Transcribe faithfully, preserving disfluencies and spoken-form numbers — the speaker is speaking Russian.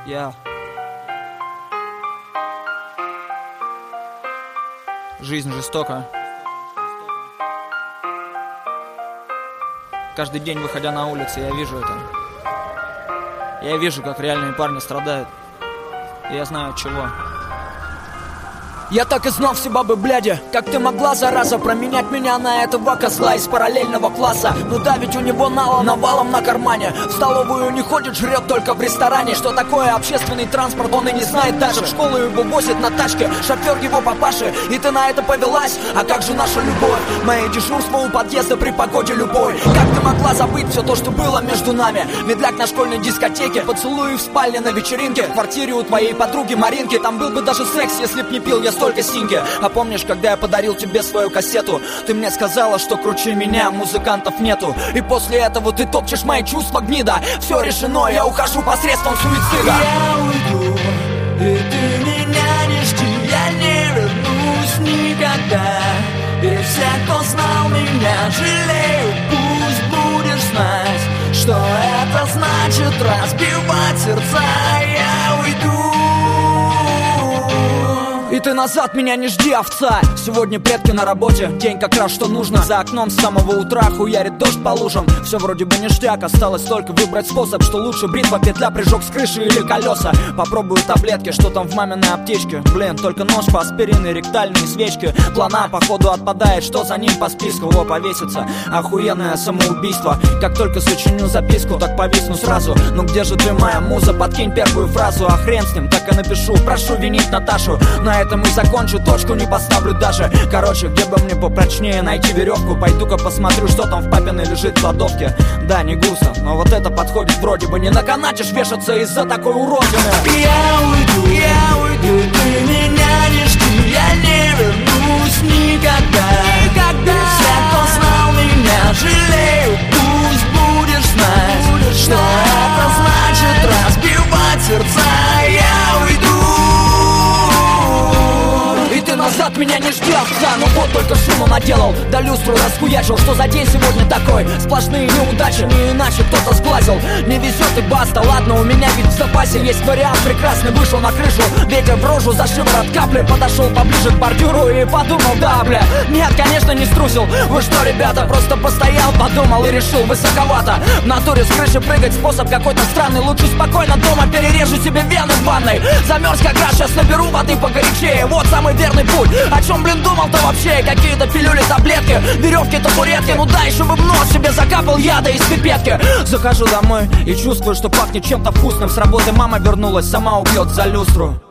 Я. Жизнь жестока. Каждый день, выходя на улицу, я вижу это. Я вижу, как реальные парни страдают. И я знаю, от чего. Я так и знал, все бабы бляди. Как ты могла, зараза, променять меня на этого козла из параллельного класса? Ну да, ведь у него налом, навалом на кармане. В столовую не ходит, жрет только в ресторане. Что такое общественный транспорт, он и не знает даже. В школу его возит на тачке шофер его папаши. И ты на это повелась? А как же наша любовь? Мои дежурства у подъезда при погоде любой. Как ты могла забыть все то, что было между нами? Медляк на школьной дискотеке, поцелуи в спальне на вечеринке, в квартире у твоей подруги Маринки. Там был бы даже секс, если б не пил я столько синьки. А помнишь, когда я подарил тебе свою кассету? Ты мне сказала, что круче меня музыкантов нету. И после этого ты топчешь мои чувства, гнида. Все решено, я ухожу посредством суицида. Я уйду, и ты меня не жди. Я не вернусь никогда. И все, кто знал меня, жалеют. Пусть будешь знать, что это значит разбивать сердца. Я уйду. И ты назад меня не жди, овца. Сегодня предки на работе, день как раз что нужно. За окном с самого утра хуярит дождь по лужам. Все вроде бы ништяк, осталось только выбрать способ. Что лучше, бритва, петля, прыжок с крыши или колеса. Попробую таблетки, что там в маминой аптечке. Блин, только нож, аспирин и ректальные свечки. Плана походу отпадает, что за ним по списку. О, повесится, охуенное самоубийство. Как только сочиню записку, так повисну сразу. Ну где же ты, моя муза, подкинь первую фразу. А хрен с ним, так и напишу, прошу винить Наташу. На этом и закончу, точку не поставлю даже. Короче, где бы мне попрочнее найти веревку? Пойду-ка посмотрю, что там в папиной лежит в кладовке. Да, не густо, но вот это подходит вроде бы. Не на канате ж вешаться из-за такой уродины. Я уйду, я уйду, ты меня не жди. Я не вернусь никогда. Никогда. И все, кто знал меня, жалеют. Пусть будешь знать, что это значит разбивать сердца. Я уйду. И ты назад меня не жди, овца. Ну вот только шуму наделал, да люстру расхуячил. Что за день сегодня такой? Сплошные неудачи, не иначе кто-то сглазил. Не везет и баста, ладно, у меня ведь в запасе есть вариант прекрасный. Вышел на крышу, ветер в рожу за шиворот капли. Подошел поближе к бордюру и подумал, да, бля. Нет, конечно, не струсил. Вы что, ребята, просто постоял, подумал и решил, высоковато. В натуре с крыши прыгать способ какой-то странный. Лучше спокойно дома перережу себе вены в ванной. Замерз как раз, сейчас наберу воды погорячее. Вот самый верный путь. О чем, блин, думал-то вообще? Какие-то пилюли, таблетки, веревки, табуретки. Ну да, еще бы в нос себе закапал яда из пипетки. Захожу домой и чувствую, что пахнет чем-то вкусным. С работы мама вернулась, сама убьет за люстру.